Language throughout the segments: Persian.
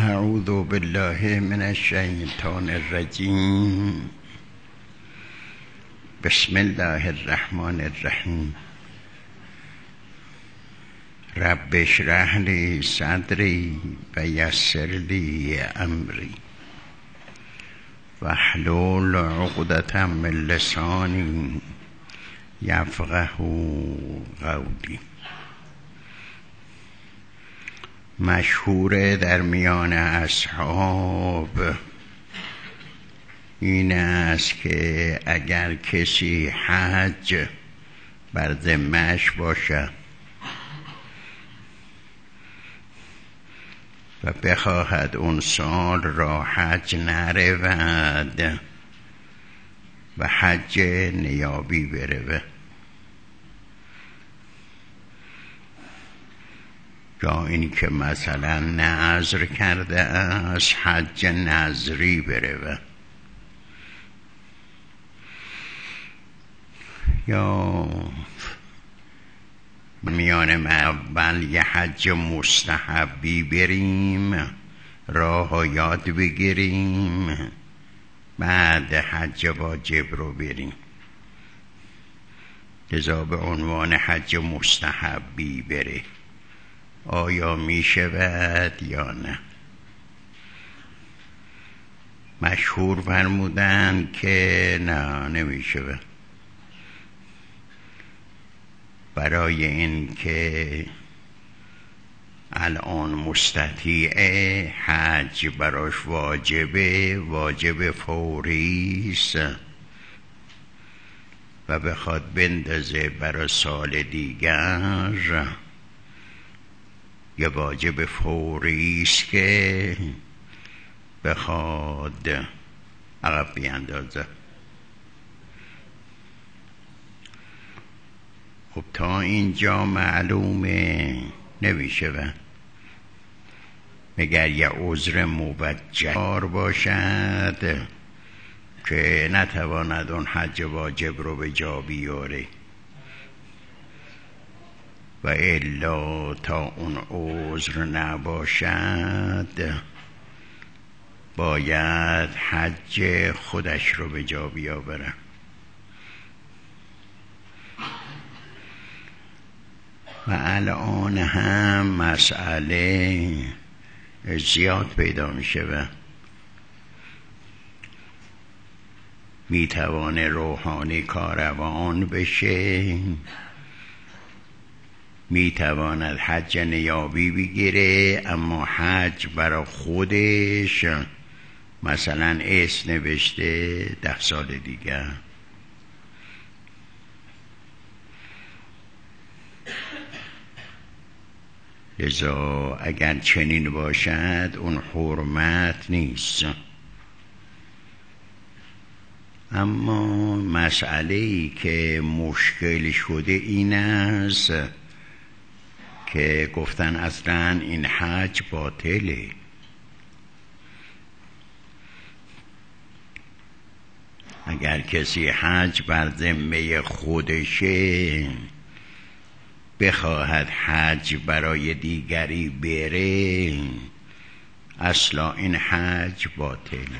اعوذ بالله من الشیطان الرجیم. بسم الله الرحمن الرحیم. رب اشرح لی صدری و یسر لی امری واحلل عقدة من لسانی یفقهوا قولی. مشهور در میان اصحاب این است که اگر کسی حج بر ذمه‌اش باشد و بخواهد اون سال را حج نرود و حج نیابی برود، یا این که مثلا نذر کرده است حج نذری برود، یا میان ما اول یه حج مستحبی بریم، راه یاد بگیریم، بعد حج واجب رو بریم. لذا به عنوان حج مستحبی بره. آیا می شود یا نه؟ مشهور فرمودن که نه، نمی شود. برای این که الان مستطیع حج براش واجب فوریست و بخواد بندازه برای سال دیگر، یه واجب فوریست که بخواد عقب بیندازه. خب تا اینجا معلومه نمیشه مگر یه عذر موجه باشد که نتواند اون حج واجب رو به جا بیاره، و الا تا اون عذر نباشد باید حج خودش رو به جا بیاوره. و الان هم مسئله زیاد پیدا میشه و میتوانه روحانی کاروان بشه، میتواند حج نیابی بگیره، اما حج برای خودش مثلا اسم نوشته 10 سال دیگه. لذا اگر چنین باشد اون حرمت نیست. اما مسئله‌ای که مشکل شده این است که گفتن اصلا این حج باطله. اگر کسی حج بر ذمه خودشه بخواهد حج برای دیگری بره، اصلا این حج باطله.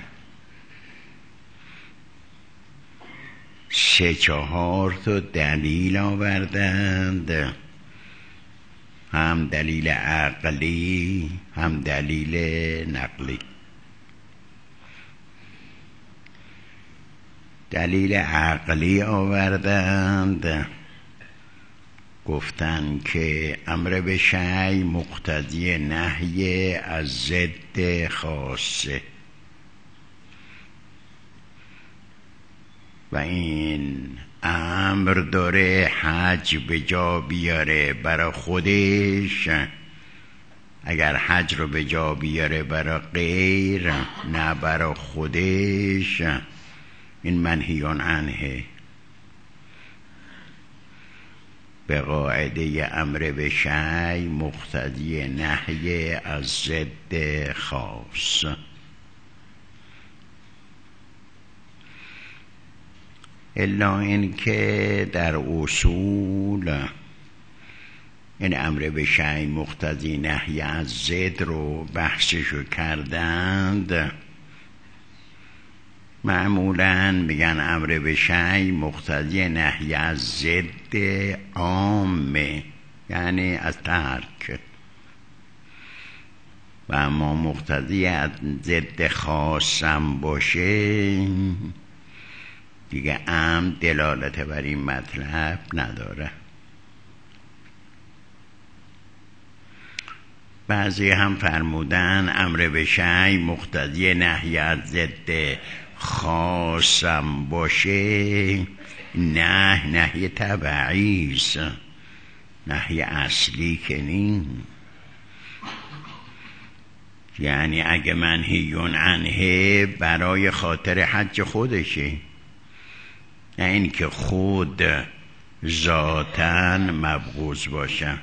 3-4 تا دلیل آوردند، هم دلیل عقلی هم دلیل نقلی. دلیل عقلی آوردند، گفتن که امر به شیء مقتضی نهی از ضد خاصه و این امر داره حج به جا بیاره برای خودش. اگر حج رو به جا بیاره برای غیر نه برای خودش، این منهیان عنه. به قاعده امر به شیء مقتضی نهی از ضد خاص. الا این که در اصول این امر به شیء مقتضی نهی از ضد رو بحثشو کردند. معمولاً میگن امر به شیء مقتضی نهی از ضد عامه، یعنی از ترک، و اما مقتضی از ضد خاصم باشه دیگه عمد دلالت بر این مطلب نداره. بعضی هم فرمودن امر به شیء مقتضی نهی از ضد خاصم باشه نهی تبعی است، نهی اصلی که نیست. یعنی اگه منهی عنه برای خاطر حج خودشه، نه این که خود ذاتاً مبغوض باشه.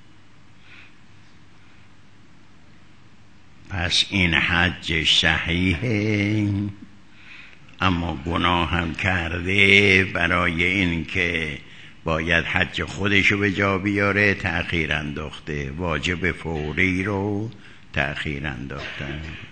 پس این حجش صحیحه، اما گناه هم کرده برای این که باید حج خودشو به جا بیاره تأخیر انداخته، واجب فوری رو تأخیر انداخته.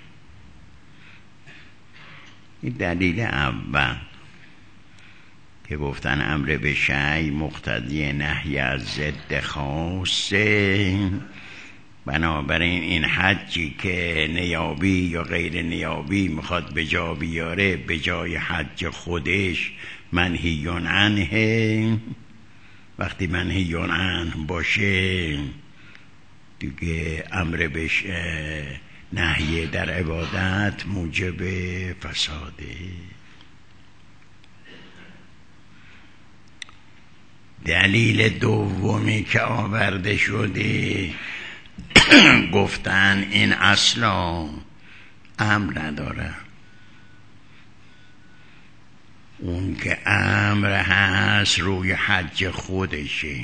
این دلیل اول که گفتن امر به شیء مقتضی نهی از ضد خاصه. بنابراین این حجی که نیابی یا غیر نیابی میخواد به جا بیاره به جای حج خودش منهی عنه. وقتی منهی عنه باشه دیگه امر به نهی در عبادت موجب فساده. دلیل دومی که آورده شده گفتن این اصلا امر نداره. اون که امر هست روی حج خودشه،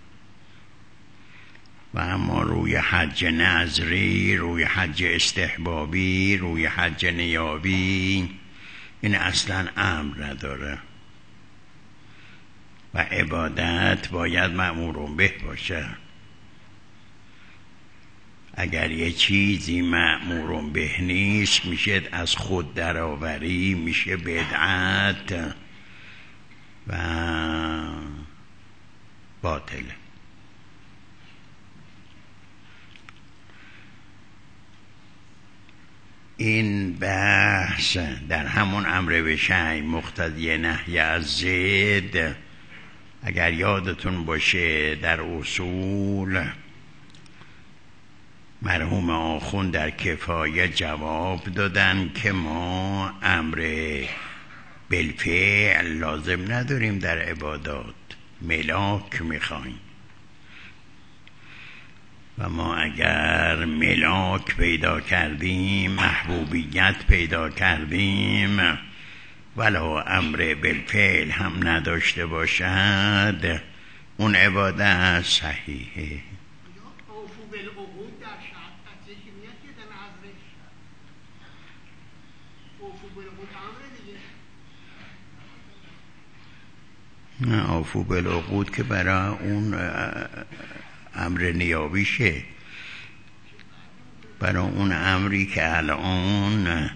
و اما روی حج نظری، روی حج استحبابی، روی حج نیابی این اصلا امر نداره. و عبادت باید مأمور به باشه. اگر یه چیزی مأمور به نیست میشه از خود درآوری، میشه بدعت و باطل. این بحث در همون امر به شیء مقتضی نهی از ضد، اگر یادتون باشه در اصول مرحوم آخوند در کفایه جواب دادن که ما امر بالفعل لازم نداریم در عبادات، ملاک میخوایم. و ما اگر ملاک پیدا کردیم، محبوبیت پیدا کردیم، ولو امر بالفعل هم نداشته باشد اون عبادت صحیحه. نه عفو بالعقود که برای اون امر نیابیشه، برای اون امری که الان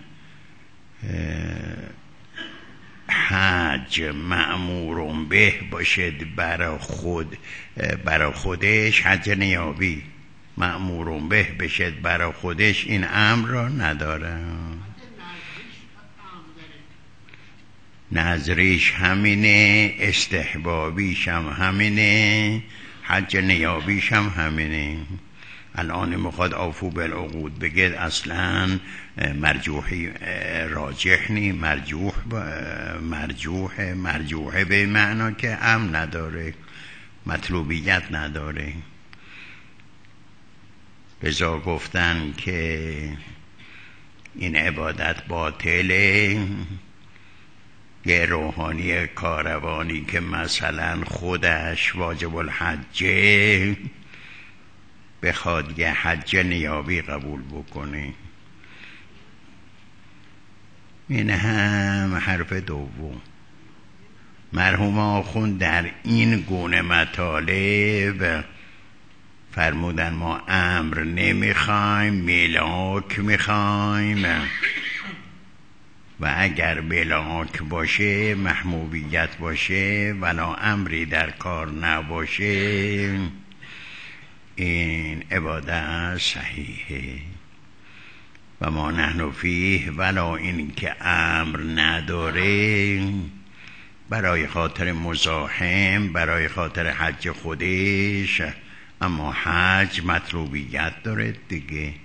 حج مأمور به باشد برای خودش، حج نیابی مأمور به بشد برای خودش، این امر را نداره. نظریش همینه، استحبابیش هم همینه، حج نیابیش هم همینه. الان میخواد عفو بالعقود بگید اصلا مرجوحی راجح نی، مرجوحه به معنا که امر نداره، مطلوبیت نداره. لذا گفتن که این عبادت باطله. یه روحانی کاروانی که مثلا خودش واجب الحجه بخواد یه حج نیابی قبول بکنه، این هم حرف دوم. مرحوم آخوند در این گونه مطالب فرمودن ما امر نمیخوایم، ملاک میخوایم و اگر ملاک باشه، محمومیت باشه، ولا امری در کار نباشه، این عبادت صحیحه. و ما نحن فیه، ولا این که امر نداره، برای خاطر مزاحم، برای خاطر حج خودش، اما حج مطلوبیت داره دیگه.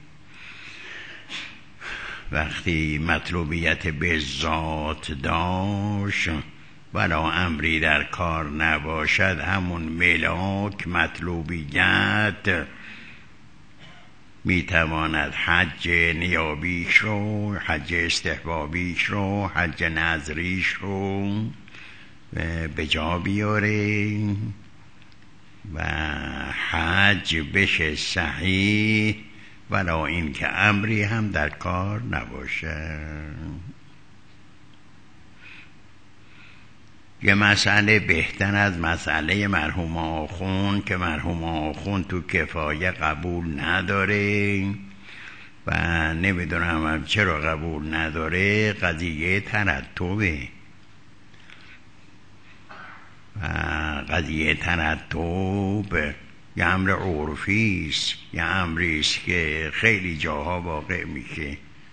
وقتی مطلوبیت به ذات داشت ولا امری در کار نباشد، همون ملاک مطلوبیت میتواند حج نیابیش رو، حج استحبابیش رو، حج نظریش رو به جا بیاره و حج بشه صحیح، ولا این که امری هم در کار نباشه. یه مسئله بهتر از مسئله مرحوم آخوند که مرحوم آخوند تو کفایه قبول نداره و نمیدونم چرا قبول نداره، قضیه ترتبه. و قضیه ترتب یه امر عرفی است، یه امری است که خیلی جاها واقع میشه،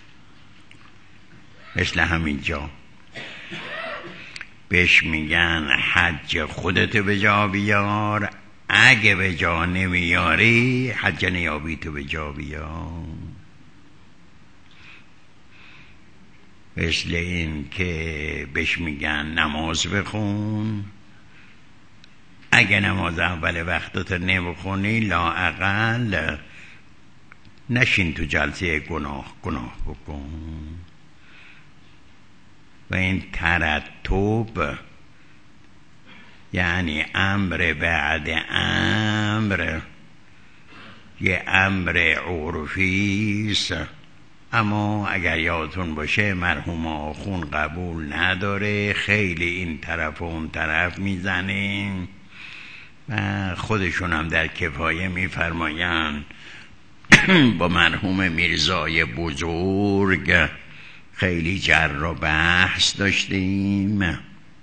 مثل همین جا بهش میگن حج خودت به جا بیار، اگه به جا نمیاری حج نیابیتو به جا بیار. مثل این که بهش میگن نماز بخون، اگه نماز اول وقتت نمیخونی لااقل نشین تو جلسه گناه بکن. و این ترتب یعنی امر بعد امر، یه امر عرفی است. اما اگر یادتون باشه مرحوم آخوند قبول نداره، خیلی این طرف و اون طرف میزنه و خودشون هم در کفایه میفرماین با مرحوم میرزای بزرگ خیلی جر و بحث داشتیم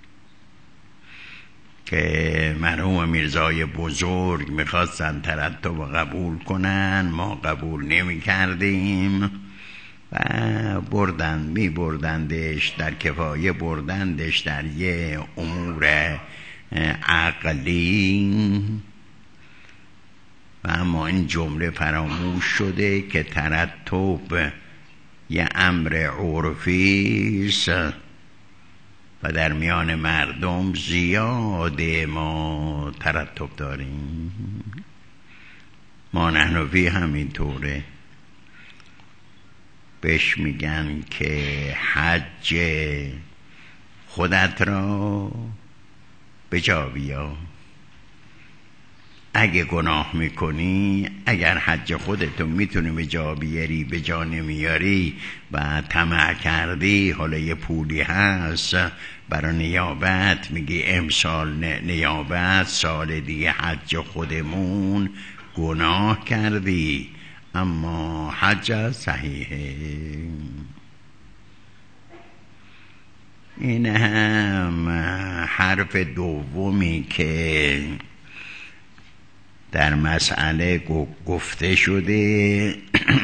که مرحوم میرزای بزرگ میخواستن ترتب قبول کنن، ما قبول نمی کردیم و بردندش در کفایه، بردندش در یه امور عقلی و اما این جمله فراموش شده که ترتب یه امر عرفی است و در میان مردم زیاده ما ترتب داریم. ما نحن فی همینطوره، بهش میگن که حج خودت را به جا بیار. اگه گناه میکنی، اگر حج خودتو میتونی به جا بیاری، به جا نمیاری و طمع کردی، حالا یه پولی هست برای نیابت، میگی امسال نیابت، سال دیگه حج خودمون، گناه کردی اما حج صحیحه. این هم حرف دومی که در مسئله گفته شده.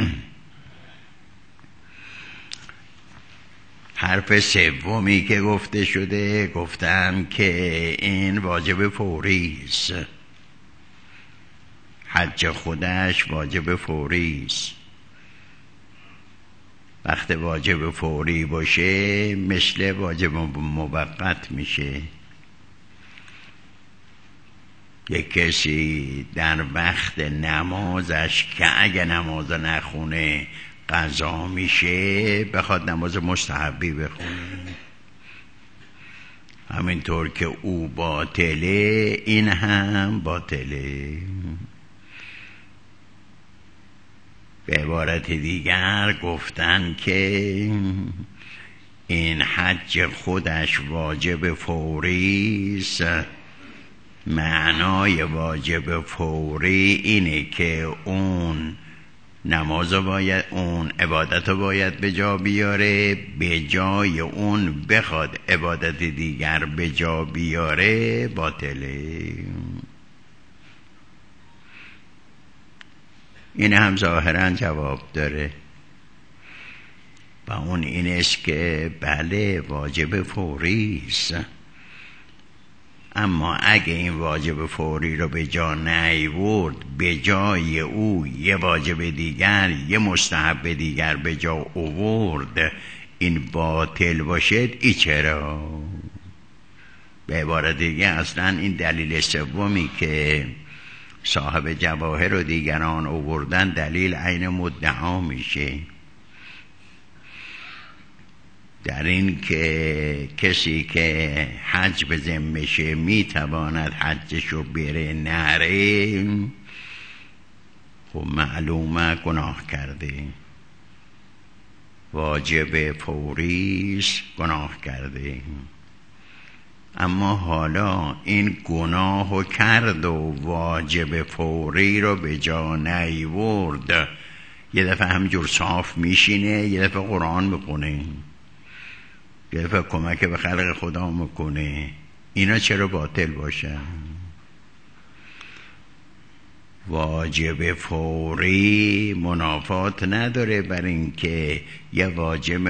حرف سومی که گفته شده، گفتم که این واجب فوری است، حج خودش واجب فوری است. وقت واجب فوری باشه مثل واجب موقت میشه. یک کسی در وقت نمازش که اگه نماز نخونه قضا میشه، بخواد نماز مستحبی بخونه، همینطور که او باطله این هم باطله. به عبارت دیگر گفتن که این حج خودش واجب فوری است، معنای واجب فوری اینه که اون نماز باید، اون عبادت رو باید به جا بیاره، به جای اون بخواد عبادت دیگر به جا بیاره باطله. این هم ظاهرا جواب داره و اون اینست که بله واجب فوری است، اما اگه این واجب فوری رو به جا نیورد، به جای او یه واجب دیگر، یه مستحب دیگر به جا آورد، این باطل باشد. ای چرا؟ به عبارت دیگه اصلا این دلیل سومی که صاحب جواهر و دیگران آوردن دلیل عین مدعا میشه، در این که کسی که حج به ذمشه میتواند حجشو بره نره، خب معلومه گناه کرده، واجب فوریست، گناه کرده. اما حالا این گناهو کرد و واجب فوری رو به جا نیورد، یه دفعه همجور صاف میشینه، یه دفعه قرآن میخونه، یه دفعه کمک به خلق خدا میکنه، اینا چرا باطل باشن؟ واجب فوری منافات نداره بر این که یه واجب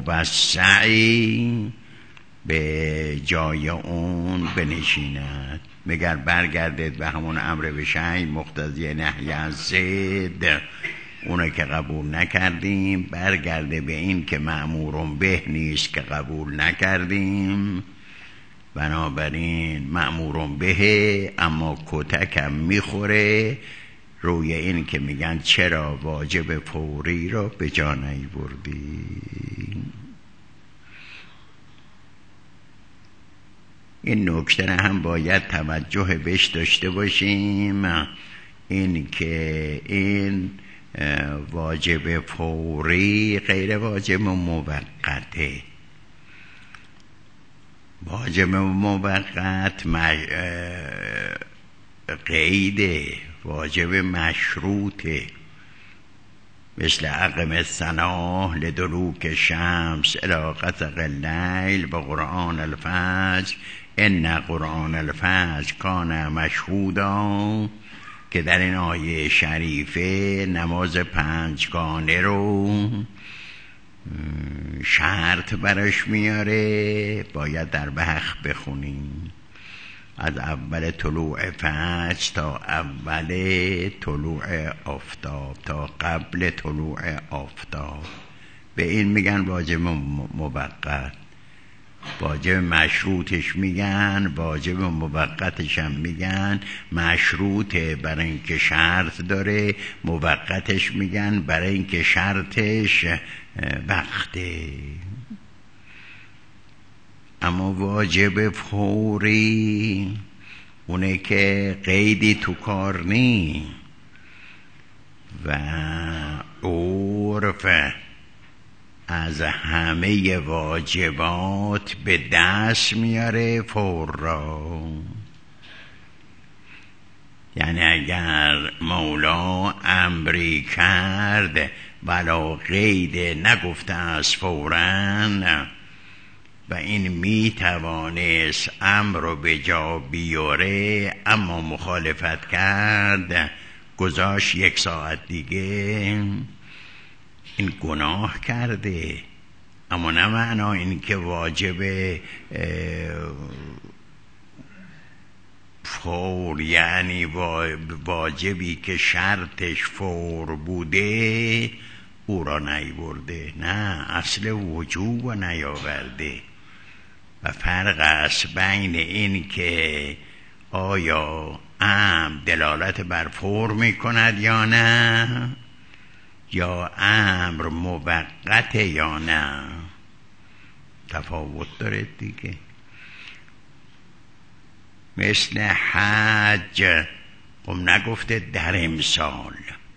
موسعی به جای اون بنشیند. مگر برگردید به همون امر به شیء مقتضی نهی از ضد، اونه که قبول نکردیم، برگرده به این که مأمور به نیست که قبول نکردیم، بنابراین مأمور به اما کتکم میخوره روی این که میگن چرا واجب فوری رو به جا نیاوردی. این نکته هم باید توجه بهش داشته باشیم، این که این واجب فوری غیر واجب موقته. واجب موقت قیده، واجب مشروطه، مثل اقم الصلاة لدلوک شمس الی غسق اللیل و قرآن الفجر ان قرآن الفجر کان مشهودا، که در این آیه شریفه نماز پنجگانه رو شرط براش میاره، باید در وقت بخونیم، از اول طلوع فجر تا اول طلوع آفتاب، تا قبل طلوع آفتاب. به این میگن واجب موقت. واجب مشروطش میگن، واجب موقتش هم میگن. مشروطه برای اینکه شرط داره، موقتش میگن برای اینکه شرطش وقته. اما واجب فوری اونه که قیدی تو کار نی و عرف از همه واجبات به دست میاره فور را. یعنی اگر مولا امری کرد ولا قید نگفته از فوراً و این میتوانست امر رو به جا بیاره، اما مخالفت کرد، گذاشت 1 ساعت دیگه، این گناه کرده. اما نه معنا این که واجب فور، یعنی واجبی که شرطش فور بوده او را نیاورده، نه، اصل وجوب را نیاورده. و فرق است بین این که آیا امر دلالت بر فور میکند یا نه، یا امر موقت یا نه، تفاوت داره دیگه. مثل حج، خب نگفته در امسال،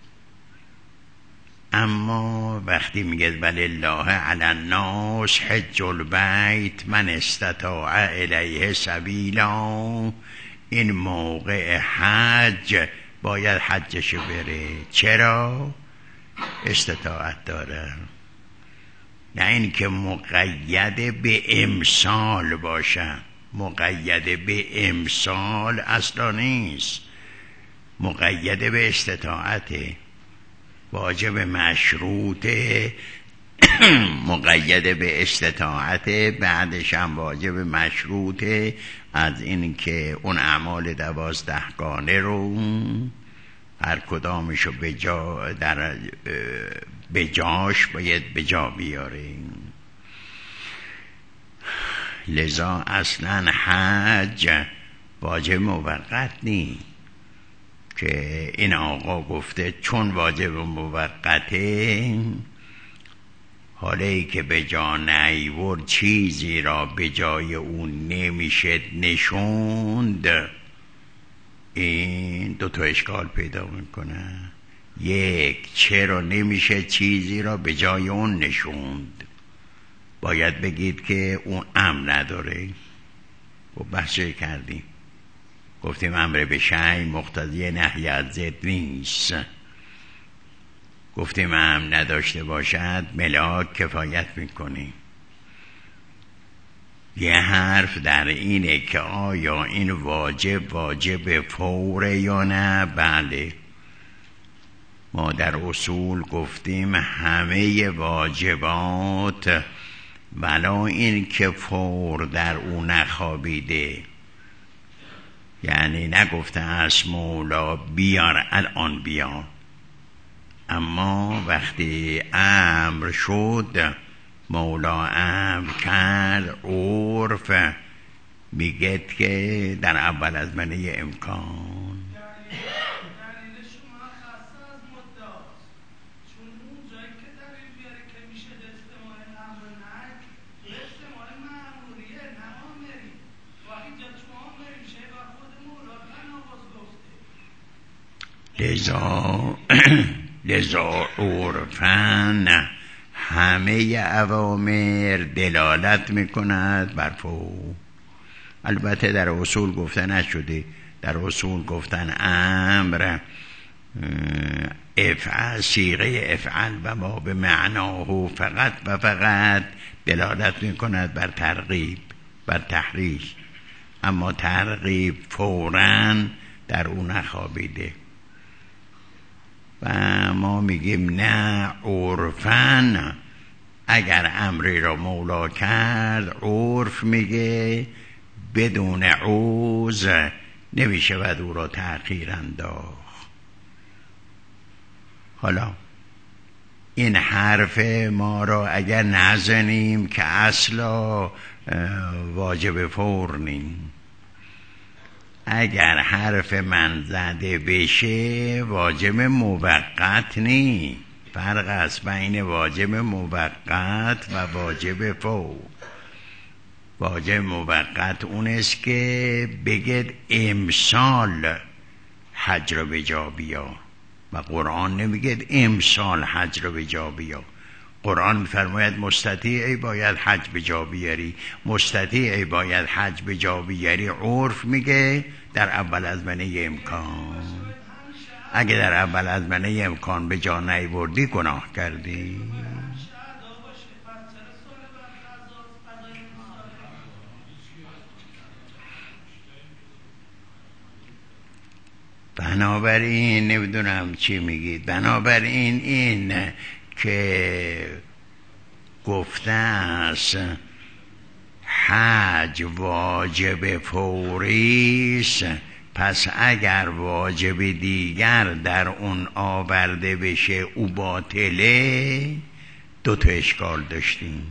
اما وقتی میگه ولله علی الناس حج البیت من استطاع الیه سبیلا، این موقع حج باید حجشو بره. چرا؟ استطاعت داره. نه این که مقید به امسال باشه. مقید به امسال اصلا نیست، مقید به استطاعته. واجب مشروطه مقید به استطاعته، بعدش هم واجب مشروطه از این که اون اعمال 12 رو هر کدامشو به جاش باید به جا بیاره. لذا اصلا حج واجب موقت نی که این آقا گفته چون واجب موقته، حالی که به جا نیورد چیزی را به جای اون نمیشه نشوند. این دو تا اشکال پیدا میکنه. یک، چرا نمیشه چیزی را به جای اون نشوند؟ باید بگید که اون امر نداره. و بحثی کردیم، گفتیم امر به شیء مقتضی نهی از ضد نیست. گفتیم امر نداشته باشد ملاک کفایت میکنیم. یه حرف در اینه که آیا این واجب فوره یا نه؟ بله. ما در اصول گفتیم همه واجبات ولا این که فور در او نخوابیده، یعنی نگفته است مولا بیار الان بیار، اما وقتی امر شد مولا امر کرد، عرف میگه که در اول از منه امکان. لذا عرفاً همه اوامر دلالت میکند بر فوق. البته در اصول گفته نشده، در اصول گفتن امر افعل، صیغه افعل و ما به معناه فقط و فقط دلالت میکند بر ترغیب، بر تحریش، اما ترغیب فوراً در اون نخوابیده. و ما میگیم نه، عرفاً اگر امری را مولا کرد عرف میگه بدون عوض نمیشود او را تأخیر انداخت. حالا این حرف ما را اگر نزنیم که اصلا واجب فور نیم، اگر حرف من زده بشه واجب موقت نی. فرق است بین واجب موقت و واجب فور. واجب موقت اون است که بگید امسال حج رو به جا بیا، و قرآن نمیگید امسال حج رو به جا بیا. قرآن میفرماید مستطیعی باید حج به جا بیاری، مستطیعی باید حج به جا بیاری. عرف میگه در اول از منه امکان. اگه در اول از منه امکان به جا نیوردی گناه کردی. بنابراین نمیدونم چی میگید. بنابراین این که گفته است حج واجب فوریست، پس اگر واجب دیگر در اون آورده بشه او باطله. دو تا اشکال داشتیم.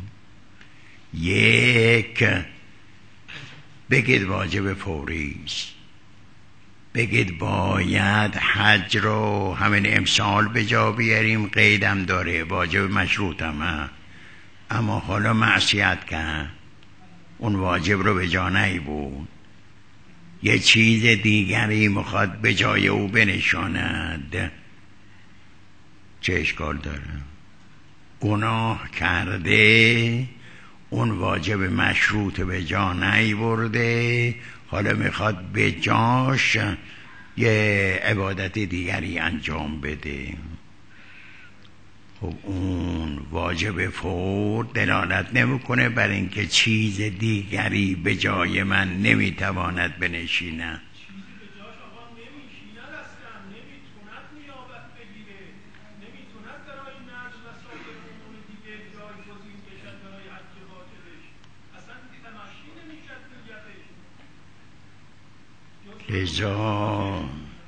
یک، بگید واجب فوریست، بگید باید حج رو همین امسال به جا بیاریم، قیدم داره، واجب مشروط هم، اما حالا معصیت کرد، اون واجب رو به جا نیبود، یه چیز دیگری میخواد به جای او بنشاند، چه اشکال داره؟ گناه کرده، اون واجب مشروط به جا نیورده، حالا میخواد به جاش یه عبادت دیگری انجام بده. خب اون واجب فور دلالت نمیکنه بر اینکه چیز دیگری به جای من نمیتواند بنشیند. لذا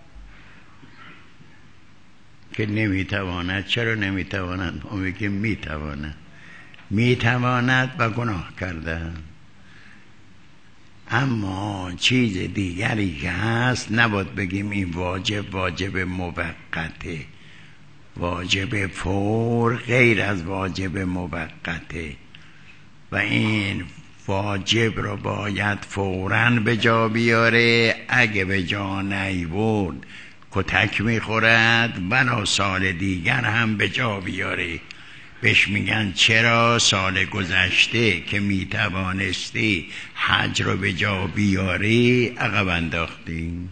که نمیتواند، چرا نمیتواند؟ ما میگیم میتواند. میتواند و گناه کرده، اما چیز دیگری که هست نباید بگیم این واجب موقته. واجب فور غیر از واجب موقته و این واجب رو باید فوراً به جا بیاره. اگه به جا نیورد کتک میخورد، بنا سال دیگر هم به جا بیاره. بهش میگن چرا سال گذشته که میتوانستی حج رو به جا بیاری عقب انداختی.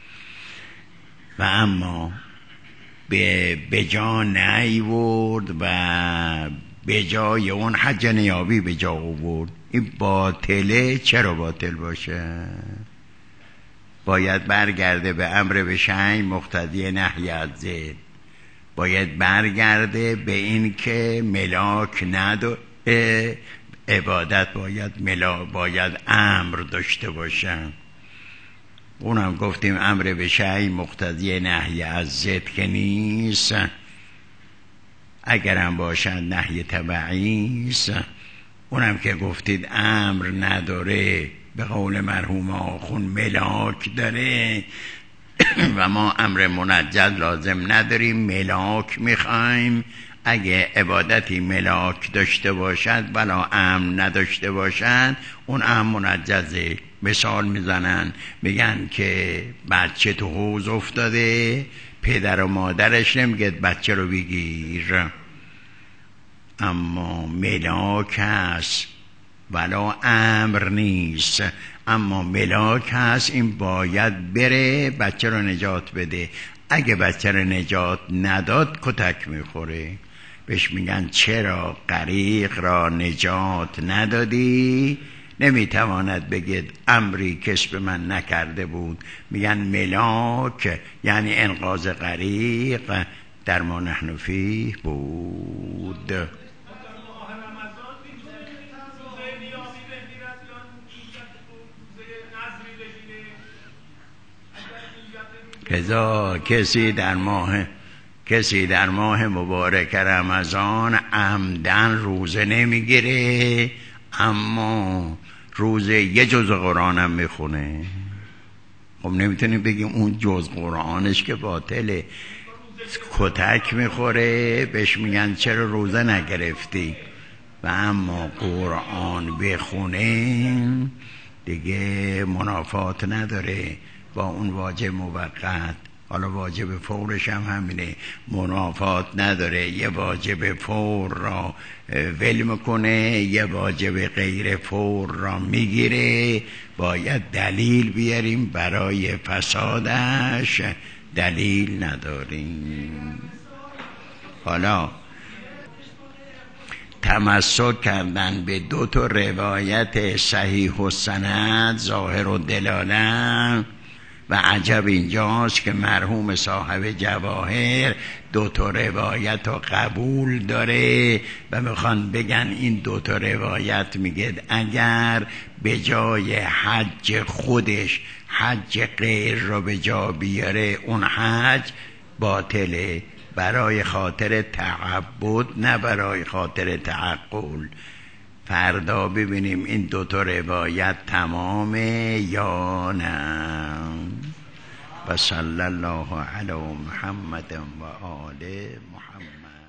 و اما به جا نیورد و به جای اون حج نیابی به جا آورد، این باطله. چرا باطل باشه؟ باید برگرده به امر به شیء مقتضی نهی از ضد. باید برگرده به این که ملاک نداره، عبادت باید امر داشته باشن. اونم گفتیم امر به شیء مقتضی نهی از ضد که نیست، اگرم باشد نهی تبعی است. اونم که گفتید امر نداره، به قول مرحوم آخون ملاک داره و ما امر منجز لازم نداریم، ملاک میخوایم. اگه عبادتی ملاک داشته باشد بلا امر نداشته باشد، اون امر منجزه. مثال میزنن میگن که بچه تو حوض افتاده، پدر و مادرش نمیگه بچه رو بگیر، اما ملاک هست ولا امر نیست. اما ملاک هست، این باید بره بچه رو نجات بده. اگه بچه رو نجات نداد کتک میخوره. بهش میگن چرا غریق را نجات ندادی؟ نمیتواند بگید امری کسب من نکرده بود. میگن ملاک یعنی انقاذ غریق در ما نحن فیه بود. لذا کسی در ماه مبارک رمضان عمدن روزه نمیگیره، اما روزه یه جز قرآنم میخونه. خب نمیتونیم بگیم اون جز قرآنش که باطله. کتک میخوره، بهش میگن چرا روزه نگرفتی؟ و اما قرآن بخونه دیگه منافات نداره با اون واجب موقت. حالا واجب فورش هم همینه، منافات نداره. یه واجب فور را ول میکنه، یه واجب غیر فور را میگیره. باید دلیل بیاریم، برای فسادش دلیل نداریم. حالا تمسک کردن به دو تا روایت صحیح و سند ظاهر و دلاله. و عجب اینجاست که مرحوم صاحب جواهر دو تا روایت رو قبول داره و میخوان بگن این دو تا روایت میگه اگر به جای حج خودش حج غیر رو به جا بیاره اون حج باطله، برای خاطر تعبد نه برای خاطر تعقل. فردا ببینیم این دو تا روایت تمامه یا نه. و صلی الله علی محمد و آل محمد.